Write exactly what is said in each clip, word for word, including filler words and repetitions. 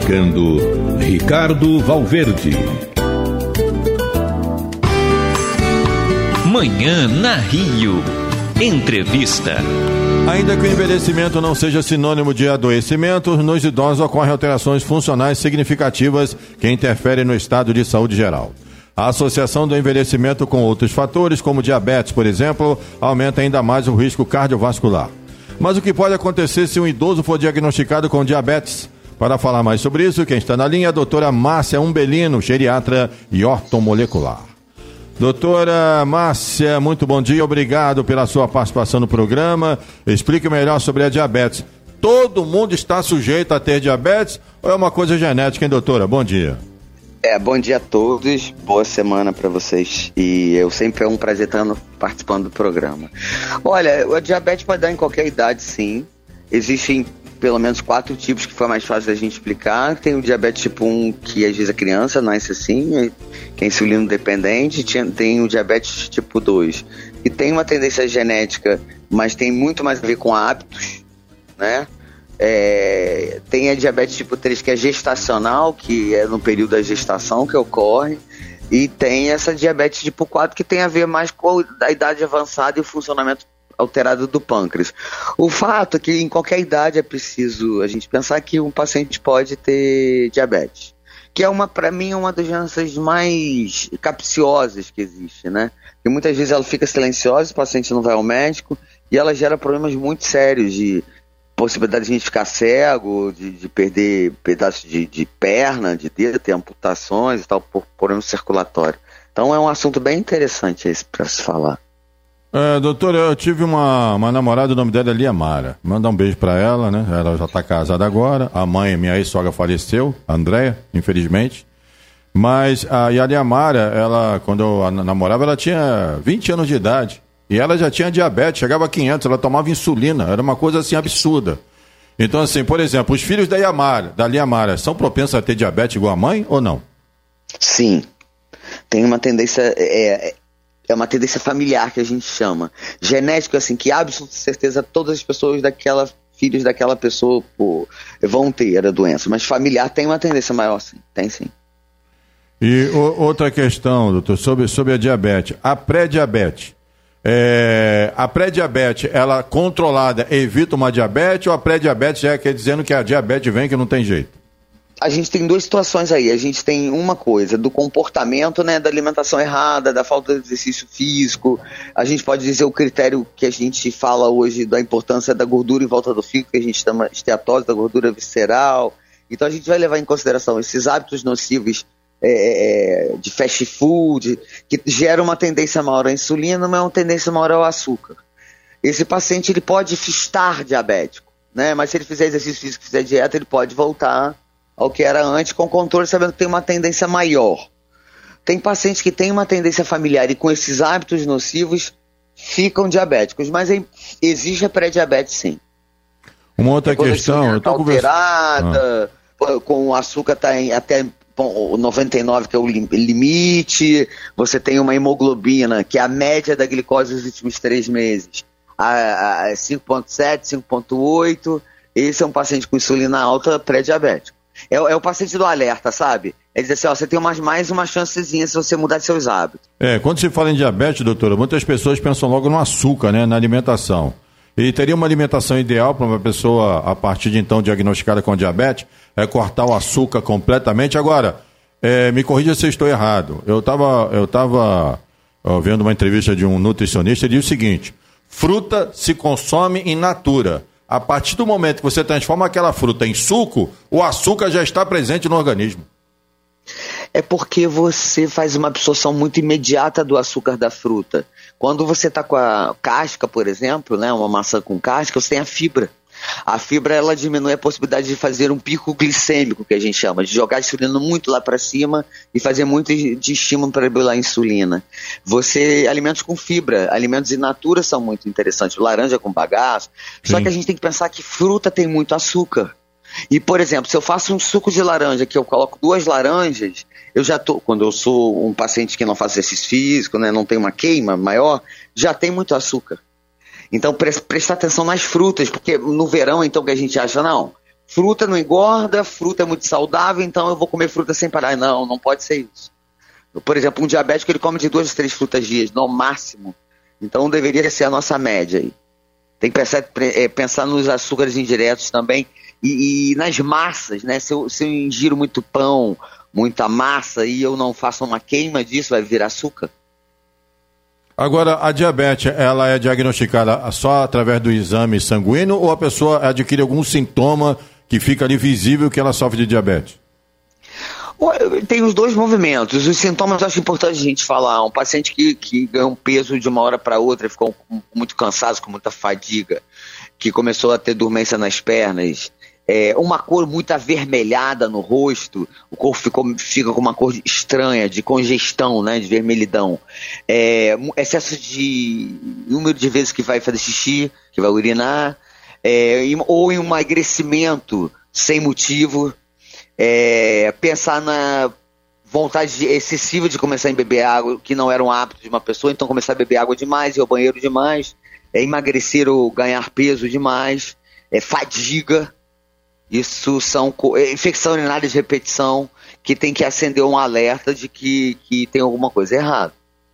apresentando Ricardo Valverde. Manhã na Rio. Entrevista. Ainda que o envelhecimento não seja sinônimo de adoecimento, nos idosos ocorrem alterações funcionais significativas que interferem no estado de saúde geral. A associação do envelhecimento com outros fatores, como diabetes, por exemplo, aumenta ainda mais o risco cardiovascular. Mas o que pode acontecer se um idoso for diagnosticado com diabetes? Para falar mais sobre isso, quem está na linha é a doutora Márcia Umbelino, geriatra e ortomolecular. Doutora Márcia, muito bom dia, obrigado pela sua participação no programa. Explique melhor sobre a diabetes. Todo mundo está sujeito a ter diabetes ou é uma coisa genética, hein, doutora? Bom dia. É, bom dia a todos, boa semana para vocês. E eu sempre é um prazer estar participando do programa. Olha, a diabetes pode dar em qualquer idade, sim. Existem pelo menos quatro tipos que foi mais fácil da gente explicar. Tem o diabetes tipo um, que às vezes a criança nasce assim, que é insulino dependente. Tem o diabetes tipo dois, que tem uma tendência genética, mas tem muito mais a ver com hábitos, né? É, tem a diabetes tipo três, que é gestacional, que é no período da gestação que ocorre. E tem essa diabetes tipo quatro, que tem a ver mais com a idade avançada e o funcionamento alterado do pâncreas. O fato é que em qualquer idade é preciso a gente pensar que um paciente pode ter diabetes, que é uma, para mim, uma das doenças mais capciosas que existe, né? Porque muitas vezes ela fica silenciosa, o paciente não vai ao médico e ela gera problemas muito sérios de possibilidade de a gente ficar cego, de, de perder pedaços de, de perna, de dedo, ter amputações e tal, por problema circulatório. Então é um assunto bem interessante esse para se falar. É, doutora, eu tive uma, uma namorada, o nome dela é Liamara. Manda um beijo pra ela, né? Ela já tá casada agora. A mãe, minha ex-sogra, faleceu, a Andréia, infelizmente. Mas a, e a Liamara, ela, quando eu namorava, ela tinha vinte anos de idade. E ela já tinha diabetes, chegava a quinhentos, ela tomava insulina. Era uma coisa assim absurda. Então, assim, por exemplo, os filhos da Liamara, da Liamara são propensos a ter diabetes igual a mãe ou não? Sim. Tem uma tendência. É, É uma tendência familiar que a gente chama. Genético, assim, que absoluta certeza todas as pessoas daquela, filhos daquela pessoa pô, vão ter a doença. Mas familiar tem uma tendência maior, sim. Tem sim. E o, outra questão, doutor, sobre, sobre a diabetes. A pré-diabetes. É, a pré-diabetes, ela controlada, evita uma diabetes ou a pré-diabetes já quer dizendo que a diabetes vem que não tem jeito? A gente tem duas situações aí. A gente tem uma coisa do comportamento, né, da alimentação errada, da falta de exercício físico. A gente pode dizer o critério que a gente fala hoje da importância da gordura em volta do fígado, que a gente chama esteatose da gordura visceral. Então a gente vai levar em consideração esses hábitos nocivos é, de fast food, que geram uma tendência maior à insulina, mas uma tendência maior ao açúcar. Esse paciente ele pode estar diabético, né, mas se ele fizer exercício físico, fizer dieta, ele pode voltar ao que era antes, com controle, sabendo que tem uma tendência maior. Tem pacientes que têm uma tendência familiar e com esses hábitos nocivos ficam diabéticos, mas existe a pré-diabetes sim. Uma outra é questão, eu tô alterada, ah. com o açúcar tá em até o noventa e nove, que é o limite, você tem uma hemoglobina, que é a média da glicose dos últimos três meses, a, a cinco vírgula sete, cinco vírgula oito, esse é um paciente com insulina alta pré-diabético. É, é o paciente do alerta, sabe? É dizer assim, ó, você tem mais, mais uma chancezinha se você mudar seus hábitos. É, quando se fala em diabetes, doutora, muitas pessoas pensam logo no açúcar, né, na alimentação. E teria uma alimentação ideal para uma pessoa, a partir de então diagnosticada com diabetes, é cortar o açúcar completamente. Agora, é, me corrija se eu estou errado. Eu estava eu tava, ó, vendo uma entrevista de um nutricionista, ele diz o seguinte: fruta se consome in natura. A partir do momento que você transforma aquela fruta em suco, o açúcar já está presente no organismo. É porque você faz uma absorção muito imediata do açúcar da fruta. Quando você está com a casca, por exemplo, né, uma maçã com casca, você tem a fibra. A fibra ela diminui a possibilidade de fazer um pico glicêmico, que a gente chama, de jogar a insulina muito lá para cima e fazer muito de estímulo para regular a insulina. Você, alimentos com fibra, alimentos in natura são muito interessantes, laranja com bagaço, Sim. Só que a gente tem que pensar que fruta tem muito açúcar. E, por exemplo, se eu faço um suco de laranja, que eu coloco duas laranjas, eu já tô, quando eu sou um paciente que não faz exercício físico, né, não tem uma queima maior, já tem muito açúcar. Então, pre- prestar atenção nas frutas, porque no verão, então, que a gente acha, não, fruta não engorda, fruta é muito saudável, então eu vou comer fruta sem parar. Não, não pode ser isso. Por exemplo, um diabético ele come de duas a três frutas dias, no máximo. Então deveria ser a nossa média aí. Tem que pensar, é, pensar nos açúcares indiretos também e, e nas massas, né? Se eu, se eu ingiro muito pão, muita massa e eu não faço uma queima disso, vai virar açúcar. Agora, a diabetes, ela é diagnosticada só através do exame sanguíneo ou a pessoa adquire algum sintoma que fica ali visível que ela sofre de diabetes? Tem os dois movimentos. Os sintomas eu acho importante a gente falar. Um paciente que, que ganhou um peso de uma hora para outra, ficou muito cansado, com muita fadiga, que começou a ter dormência nas pernas, é, uma cor muito avermelhada no rosto, o corpo ficou, fica com uma cor estranha, de congestão, né, de vermelhidão. É, excesso de número de vezes que vai fazer xixi, que vai urinar, é, ou emagrecimento sem motivo. É, pensar na vontade excessiva de começar a beber água, que não era um hábito de uma pessoa, então começar a beber água demais, ir ao banheiro demais, é, emagrecer ou ganhar peso demais, é, fadiga, isso são é, infecção urinária de repetição, que tem que acender um alerta de que, que tem alguma coisa errada.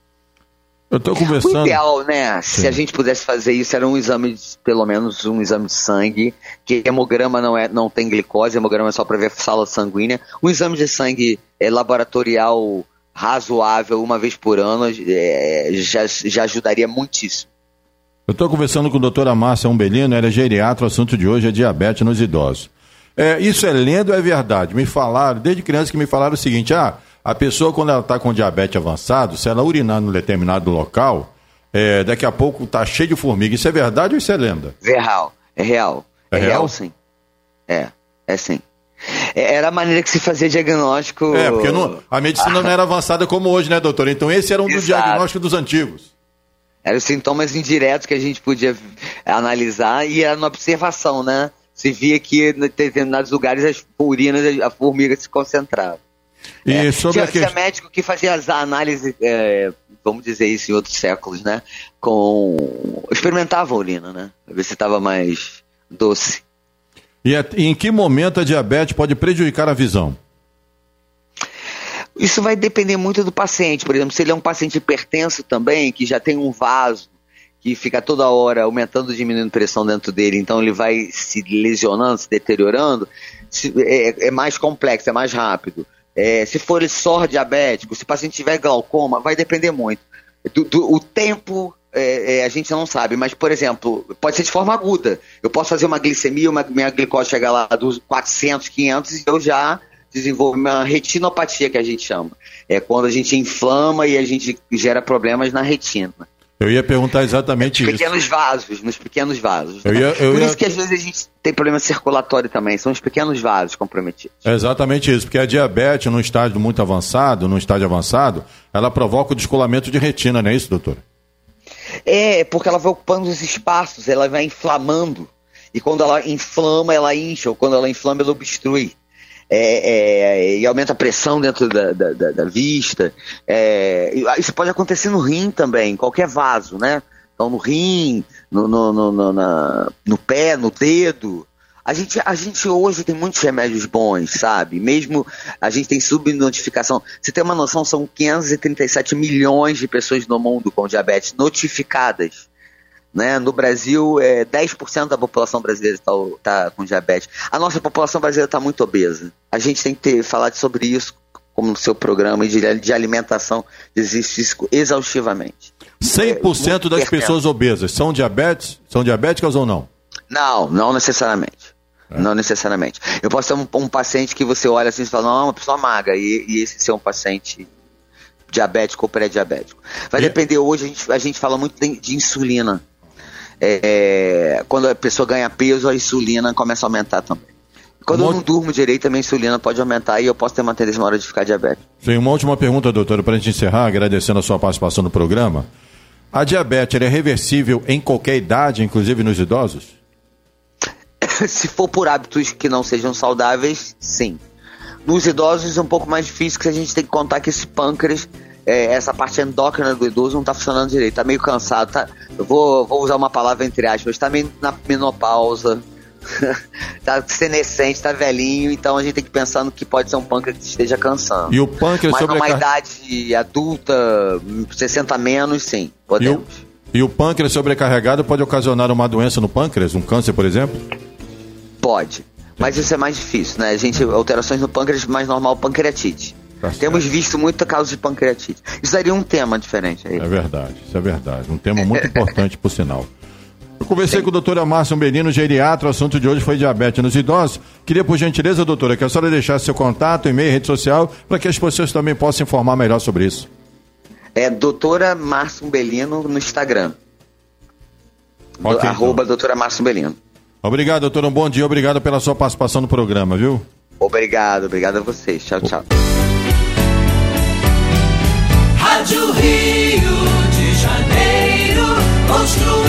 Eu tô conversando... O ideal, né, Sim. se a gente pudesse fazer isso, era um exame, de, pelo menos um exame de sangue, que hemograma não, é, não tem glicose, hemograma é só para ver sala sanguínea. Um exame de sangue é, laboratorial razoável, uma vez por ano, é, já, já ajudaria muitíssimo. Eu estou conversando com a doutora Márcia Umbelino, ela é geriatra, o assunto de hoje é diabetes nos idosos. É, isso é lenda ou é verdade? Me falaram, desde criança que me falaram o seguinte, ah... A pessoa, quando ela está com diabetes avançado, se ela urinar num determinado local, é, daqui a pouco está cheio de formiga. Isso é verdade ou isso é lenda? É real. É real. É, é real? real, sim. É, é sim. É, era a maneira que se fazia diagnóstico... É, porque não, a medicina não era avançada como hoje, né, doutor? Então esse era um dos Exato. diagnósticos dos antigos. Eram os sintomas indiretos que a gente podia analisar e era na observação, né? Se via que em determinados lugares as urinas, a formiga se concentrava. E é, sobre tinha, a que... tinha médico que fazia as análises, é, vamos dizer isso em outros séculos, né? Com... Experimentava a urina, né? Pra ver se estava mais doce. E, a, e em que momento a diabetes pode prejudicar a visão? Isso vai depender muito do paciente. Por exemplo, se ele é um paciente hipertenso também, que já tem um vaso, que fica toda hora aumentando e diminuindo a pressão dentro dele, então ele vai se lesionando, se deteriorando, se, é, é mais complexo, é mais rápido. É, se for só diabético, se o paciente tiver glaucoma, vai depender muito. Do, do, o tempo é, é, a gente não sabe, mas, por exemplo, pode ser de forma aguda. Eu posso fazer uma glicemia, uma, minha glicose chegar lá dos quatrocentos, quinhentos e eu já desenvolvo uma retinopatia, que a gente chama. É quando a gente inflama e a gente gera problemas na retina. Eu ia perguntar exatamente nos isso. Pequenos vasos, nos pequenos vasos. Eu né? ia, eu Por ia... isso que às vezes a gente tem problema circulatório também, são os pequenos vasos comprometidos. É exatamente isso, porque a diabetes, num estágio muito avançado, num estágio avançado, ela provoca o descolamento de retina, não é isso, doutor? É, porque ela vai ocupando os espaços, ela vai inflamando. E quando ela inflama, ela incha, ou quando ela inflama, ela obstrui. É, é, e aumenta a pressão dentro da, da, da, da vista. É, isso pode acontecer no rim também, em qualquer vaso, né? Então no rim, no, no, no, no, na, no pé, no dedo. A gente, a gente hoje tem muitos remédios bons, sabe? Mesmo a gente tem subnotificação. Você tem uma noção, são quinhentos e trinta e sete milhões de pessoas no mundo com diabetes notificadas. Né? No Brasil, é, dez por cento da população brasileira está tá com diabetes. A nossa população brasileira está muito obesa. A gente tem que ter, falar sobre isso, como no seu programa de, de alimentação, existe isso exaustivamente. cem por cento é, das pertence. pessoas obesas são diabetes? São diabéticas ou não? Não, não necessariamente. É. Não necessariamente. Eu posso ter um, um paciente que você olha assim e fala, não, é uma pessoa magra, e, e esse ser um paciente diabético ou pré-diabético. Vai e... depender, hoje a gente, a gente fala muito de, de insulina. É, quando a pessoa ganha peso, a insulina começa a aumentar também. Quando uma... eu não durmo direito, a minha insulina pode aumentar e eu posso ter uma tendência na hora de ficar diabético. Sim, uma última pergunta, doutora, para a gente encerrar, agradecendo a sua participação no programa. A diabetes é reversível em qualquer idade, inclusive nos idosos? Se for por hábitos que não sejam saudáveis, sim. Nos idosos é um pouco mais difícil, porque a gente tem que contar que esse pâncreas, é, essa parte endócrina do idoso não está funcionando direito, está meio cansado, tá? Eu vou, vou usar uma palavra entre aspas, está meio na menopausa, tá senescente, tá velhinho, então a gente tem que pensar no que pode ser um pâncreas que esteja cansando. E o pâncreas Mas sobrecar... numa idade adulta, sessenta menos, sim, podemos. E o, e o pâncreas sobrecarregado pode ocasionar uma doença no pâncreas, um câncer, por exemplo? Pode, mas isso é mais difícil, né? A gente, alterações no pâncreas, mais normal, pancreatite. Tá. Temos visto muita causa de pancreatite. Isso daria um tema diferente aí. É verdade, isso é verdade. Um tema muito importante, por sinal. Eu conversei Sim. com a doutora Márcia Umbelino, geriatra. O assunto de hoje foi diabetes nos idosos. Queria, por gentileza, doutora, que a senhora deixasse seu contato, e-mail, rede social, para que as pessoas também possam informar melhor sobre isso. É doutora Márcia Umbelino no Instagram. Okay, Do, arroba doutora Márcia Umbelino. Obrigado, doutora. Um bom dia. Obrigado pela sua participação no programa, viu? Obrigado. Obrigado a vocês. Tchau, tchau. Rádio Rio de Janeiro, construindo